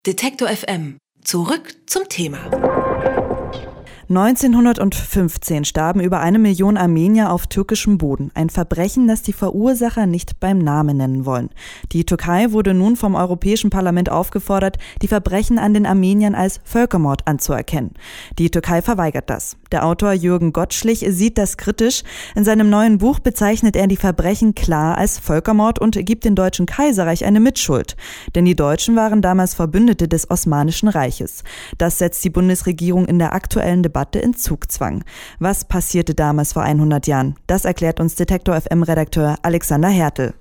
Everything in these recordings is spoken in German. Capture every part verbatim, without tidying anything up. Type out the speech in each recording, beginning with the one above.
Detektor F M. Zurück zum Thema. neunzehnhundertfünfzehn starben über eine Million Armenier auf türkischem Boden. Ein Verbrechen, das die Verursacher nicht beim Namen nennen wollen. Die Türkei wurde nun vom Europäischen Parlament aufgefordert, die Verbrechen an den Armeniern als Völkermord anzuerkennen. Die Türkei verweigert das. Der Autor Jürgen Gottschlich sieht das kritisch. In seinem neuen Buch bezeichnet er die Verbrechen klar als Völkermord und gibt dem Deutschen Kaiserreich eine Mitschuld. Denn die Deutschen waren damals Verbündete des Osmanischen Reiches. Das setzt die Bundesregierung in der aktuellen Debatte in Zugzwang. Was passierte damals vor hundert Jahren? Das erklärt uns Detektor F M-Redakteur Alexander Hertel.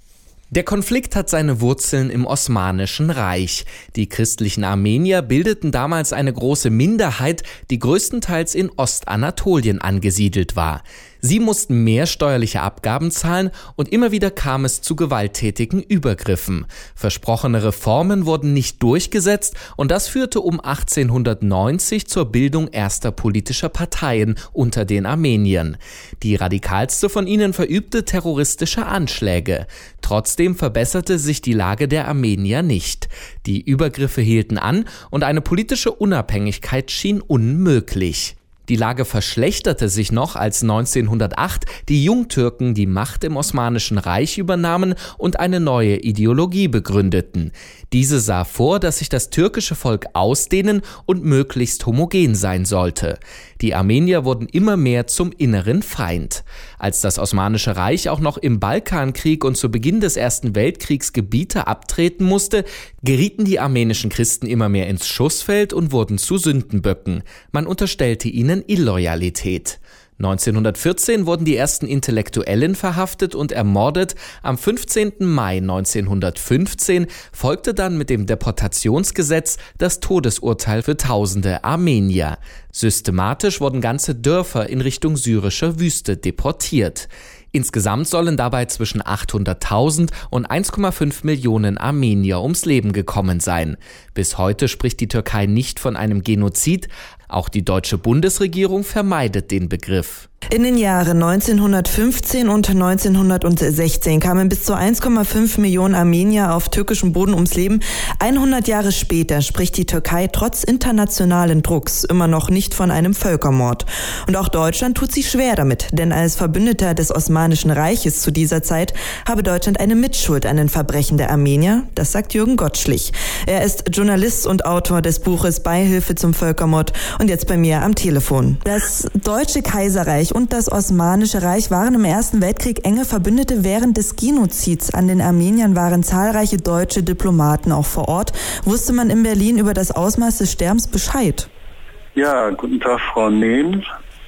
Der Konflikt hat seine Wurzeln im Osmanischen Reich. Die christlichen Armenier bildeten damals eine große Minderheit, die größtenteils in Ostanatolien angesiedelt war. Sie mussten mehr steuerliche Abgaben zahlen und immer wieder kam es zu gewalttätigen Übergriffen. Versprochene Reformen wurden nicht durchgesetzt und das führte um achtzehnhundertneunzig zur Bildung erster politischer Parteien unter den Armeniern. Die radikalste von ihnen verübte terroristische Anschläge. Trotzdem verbesserte sich die Lage der Armenier nicht. Die Übergriffe hielten an und eine politische Unabhängigkeit schien unmöglich. Die Lage verschlechterte sich noch, als neunzehnhundertacht die Jungtürken die Macht im Osmanischen Reich übernahmen und eine neue Ideologie begründeten. Diese sah vor, dass sich das türkische Volk ausdehnen und möglichst homogen sein sollte. Die Armenier wurden immer mehr zum inneren Feind. Als das Osmanische Reich auch noch im Balkankrieg und zu Beginn des Ersten Weltkriegs Gebiete abtreten musste, gerieten die armenischen Christen immer mehr ins Schussfeld und wurden zu Sündenböcken. Man unterstellte ihnen Illoyalität. neunzehnhundertvierzehn wurden die ersten Intellektuellen verhaftet und ermordet. Am fünfzehnten Mai neunzehnhundertfünfzehn folgte dann mit dem Deportationsgesetz das Todesurteil für tausende Armenier. Systematisch wurden ganze Dörfer in Richtung syrischer Wüste deportiert. Insgesamt sollen dabei zwischen achthunderttausend und eins Komma fünf Millionen Armenier ums Leben gekommen sein. Bis heute spricht die Türkei nicht von einem Genozid. Auch die deutsche Bundesregierung vermeidet den Begriff. In den Jahren neunzehnhundertfünfzehn und neunzehnhundertsechzehn kamen bis zu eins Komma fünf Millionen Armenier auf türkischem Boden ums Leben. hundert Jahre später spricht die Türkei trotz internationalen Drucks immer noch nicht von einem Völkermord. Und auch Deutschland tut sich schwer damit, denn als Verbündeter des Osmanischen Reiches zu dieser Zeit habe Deutschland eine Mitschuld an den Verbrechen der Armenier. Das sagt Jürgen Gottschlich. Er ist Journalist und Autor des Buches Beihilfe zum Völkermord und jetzt bei mir am Telefon. Das Deutsche Kaiserreich und das Osmanische Reich waren im Ersten Weltkrieg enge Verbündete. Während des Genozids an den Armeniern waren zahlreiche deutsche Diplomaten auch vor Ort. Wusste man in Berlin über das Ausmaß des Sterbens Bescheid? Ja, guten Tag, Frau Nehms.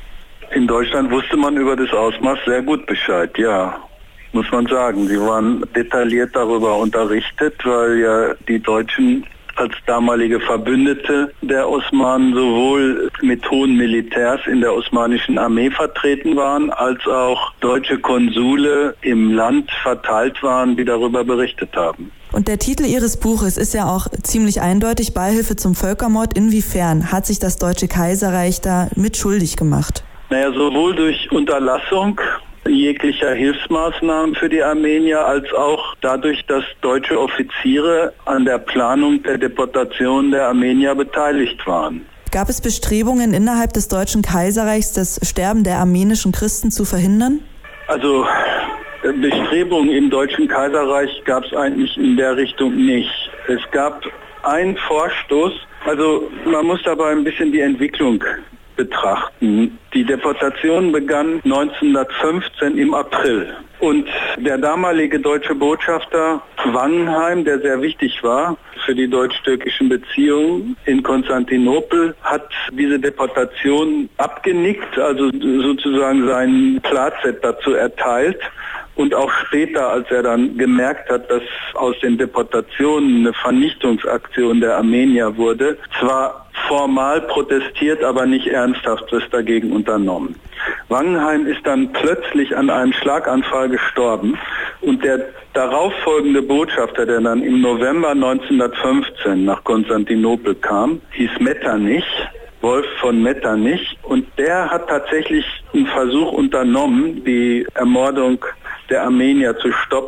In Deutschland wusste man über das Ausmaß sehr gut Bescheid, ja, muss man sagen. Sie waren detailliert darüber unterrichtet, weil ja die Deutschen als damalige Verbündete der Osmanen sowohl mit hohen Militärs in der osmanischen Armee vertreten waren, als auch deutsche Konsule im Land verteilt waren, die darüber berichtet haben. Und der Titel Ihres Buches ist ja auch ziemlich eindeutig, Beihilfe zum Völkermord. Inwiefern hat sich das Deutsche Kaiserreich da mitschuldig gemacht? Naja, sowohl durch Unterlassung jeglicher Hilfsmaßnahmen für die Armenier, als auch dadurch, dass deutsche Offiziere an der Planung der Deportation der Armenier beteiligt waren. Gab es Bestrebungen innerhalb des Deutschen Kaiserreichs, das Sterben der armenischen Christen zu verhindern? Also Bestrebungen im Deutschen Kaiserreich gab es eigentlich in der Richtung nicht. Es gab einen Vorstoß, also man muss dabei ein bisschen die Entwicklung betrachten. Die Deportation begann neunzehnhundertfünfzehn im April und der damalige deutsche Botschafter Wangenheim, der sehr wichtig war für die deutsch-türkischen Beziehungen in Konstantinopel, hat diese Deportation abgenickt, also sozusagen sein Plazet dazu erteilt. Und auch später, als er dann gemerkt hat, dass aus den Deportationen eine Vernichtungsaktion der Armenier wurde, zwar formal protestiert, aber nicht ernsthaft was dagegen unternommen. Wangenheim ist dann plötzlich an einem Schlaganfall gestorben und der darauffolgende Botschafter, der dann im November neunzehnhundertfünfzehn nach Konstantinopel kam, hieß Metternich, Wolf von Metternich, und der hat tatsächlich einen Versuch unternommen, die Ermordung der Armenier zu stoppen.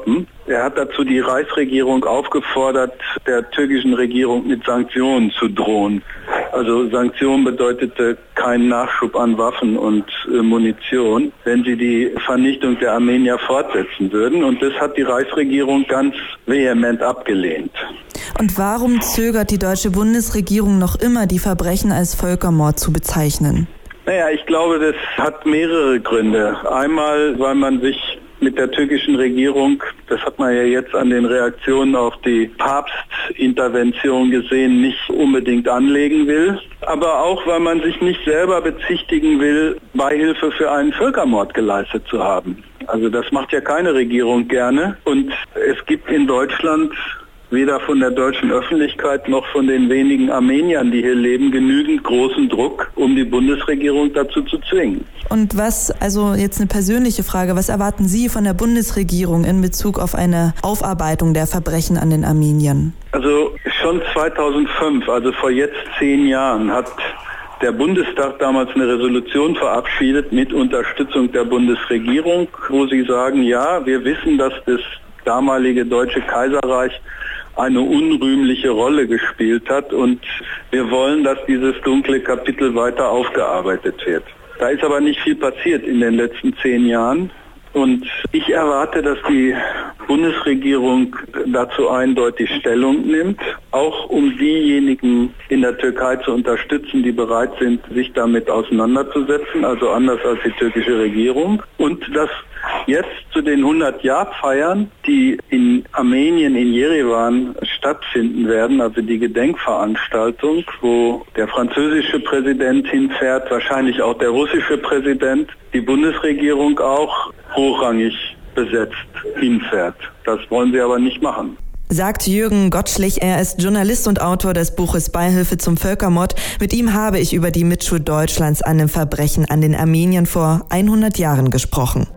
Er hat dazu die Reichsregierung aufgefordert, der türkischen Regierung mit Sanktionen zu drohen. Also Sanktionen bedeutete keinen Nachschub an Waffen und äh, Munition, wenn sie die Vernichtung der Armenier fortsetzen würden. Und das hat die Reichsregierung ganz vehement abgelehnt. Und warum zögert die deutsche Bundesregierung noch immer, die Verbrechen als Völkermord zu bezeichnen? Naja, ich glaube, das hat mehrere Gründe. Einmal, weil man sich mit der türkischen Regierung, das hat man ja jetzt an den Reaktionen auf die Papstintervention gesehen, nicht unbedingt anlegen will. Aber auch, weil man sich nicht selber bezichtigen will, Beihilfe für einen Völkermord geleistet zu haben. Also das macht ja keine Regierung gerne. Und es gibt in Deutschland weder von der deutschen Öffentlichkeit noch von den wenigen Armeniern, die hier leben, genügend großen Druck, um die Bundesregierung dazu zu zwingen. Und was, also jetzt eine persönliche Frage, was erwarten Sie von der Bundesregierung in Bezug auf eine Aufarbeitung der Verbrechen an den Armeniern? Also schon zweitausendfünf, also vor jetzt zehn Jahren, hat der Bundestag damals eine Resolution verabschiedet mit Unterstützung der Bundesregierung, wo sie sagen, ja, wir wissen, dass das damalige Deutsche Kaiserreich eine unrühmliche Rolle gespielt hat und wir wollen, dass dieses dunkle Kapitel weiter aufgearbeitet wird. Da ist aber nicht viel passiert in den letzten zehn Jahren und ich erwarte, dass die Bundesregierung dazu eindeutig Stellung nimmt, auch um diejenigen in der Türkei zu unterstützen, die bereit sind, sich damit auseinanderzusetzen, also anders als die türkische Regierung. Und dass jetzt zu den hundert-Jahr-Feiern, die in Armenien, in Jerewan stattfinden werden, also die Gedenkveranstaltung, wo der französische Präsident hinfährt, wahrscheinlich auch der russische Präsident, die Bundesregierung auch hochrangig besetzt hinfährt. Das wollen sie aber nicht machen. Sagt Jürgen Gottschlich, er ist Journalist und Autor des Buches Beihilfe zum Völkermord. Mit ihm habe ich über die Mitschuld Deutschlands an den Verbrechen an den Armeniern vor hundert Jahren gesprochen.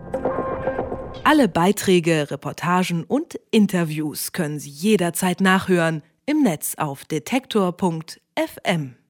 Alle Beiträge, Reportagen und Interviews können Sie jederzeit nachhören im Netz auf detektor punkt f m.